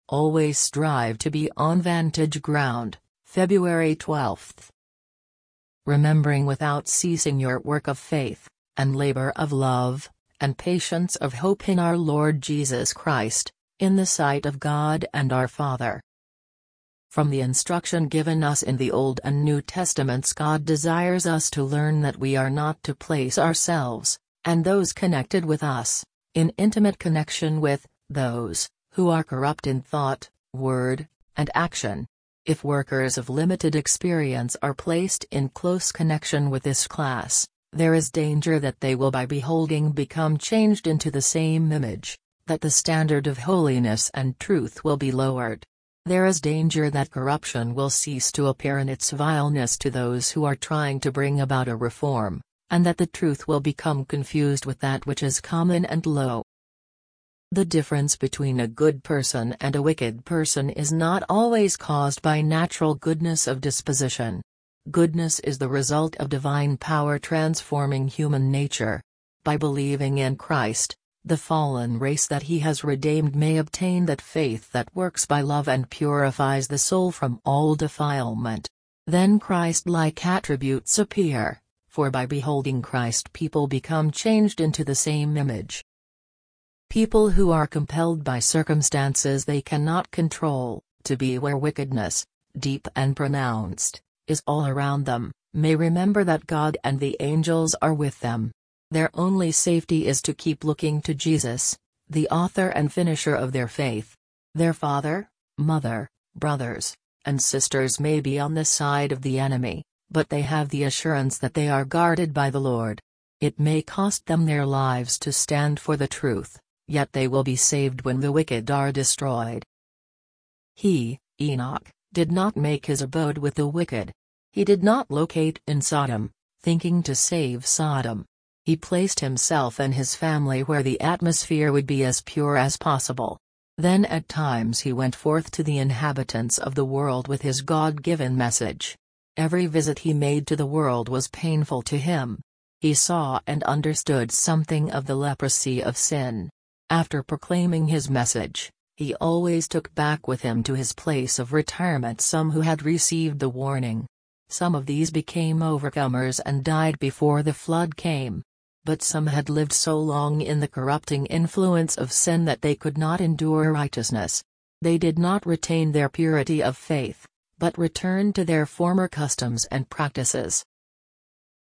always strive to be on vantage ground. February 12. Remembering without ceasing your work of faith, and labor of love, and patience of hope in our Lord Jesus Christ, in the sight of God and our Father. From the instruction given us in the Old and New Testaments, God desires us to learn that we are not to place ourselves, and those connected with us, in intimate connection with those who are corrupt in thought, word, and action. If workers of limited experience are placed in close connection with this class, there is danger that they will by beholding become changed into the same image, that the standard of holiness and truth will be lowered. There is danger that corruption will cease to appear in its vileness to those who are trying to bring about a reform, and that the truth will become confused with that which is common and low. The difference between a good person and a wicked person is not always caused by natural goodness of disposition. Goodness is the result of divine power transforming human nature. By believing in Christ, the fallen race that he has redeemed may obtain that faith that works by love and purifies the soul from all defilement. Then Christ-like attributes appear, for by beholding Christ people become changed into the same image. People who are compelled by circumstances they cannot control, to be where wickedness, deep and pronounced, is all around them, may remember that God and the angels are with them. Their only safety is to keep looking to Jesus, the author and finisher of their faith. Their father, mother, brothers, and sisters may be on the side of the enemy, but they have the assurance that they are guarded by the Lord. It may cost them their lives to stand for the truth, yet they will be saved when the wicked are destroyed. He, Enoch, did not make his abode with the wicked. He did not locate in Sodom, thinking to save Sodom. He placed himself and his family where the atmosphere would be as pure as possible. Then at times he went forth to the inhabitants of the world with his God-given message. Every visit he made to the world was painful to him. He saw and understood something of the leprosy of sin. After proclaiming his message, he always took back with him to his place of retirement some who had received the warning. Some of these became overcomers and died before the flood came. But some had lived so long in the corrupting influence of sin that they could not endure righteousness. They did not retain their purity of faith, but returned to their former customs and practices.